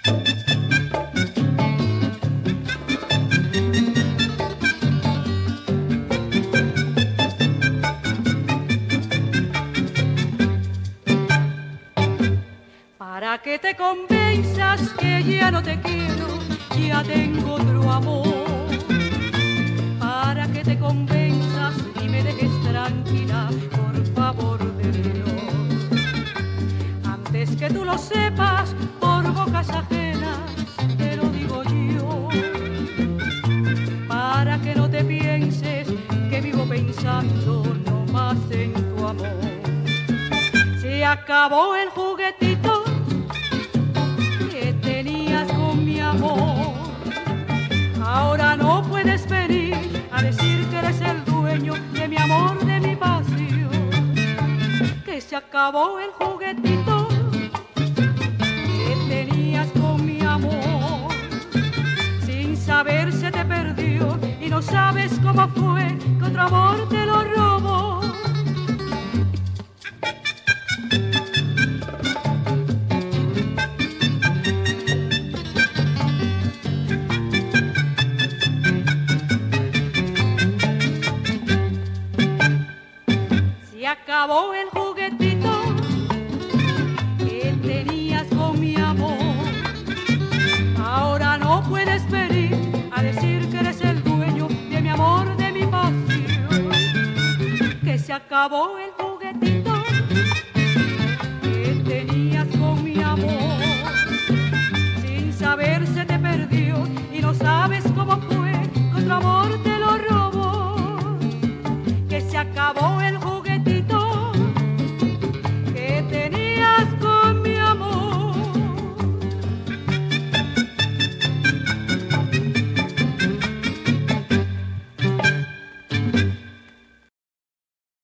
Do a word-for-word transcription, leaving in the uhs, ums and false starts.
Para que te convenzas que ya no te quiero, ya tengo otro amor. Para que te convenzas y me dejes tranquila, por favor de Dios. Antes que tú lo sepas, por bocas ajenas, te lo digo yo. Para que no te pienses que vivo pensando no más en tu amor. Se acabó el juguetito que tenías con mi amor. Ahora no puedes venir a decir que eres el dueño de mi amor, de mi pasión. Que se acabó el juguetito que tenías con mi amor. Sin saber se te perdió y no sabes cómo fue que otro amor te lo robó. Se acabó el juguetito que tenías con mi amor. Ahora no puedes venir a decir que eres el dueño de mi amor, de mi pasión. Que se acabó el juguetito que tenías con mi amor.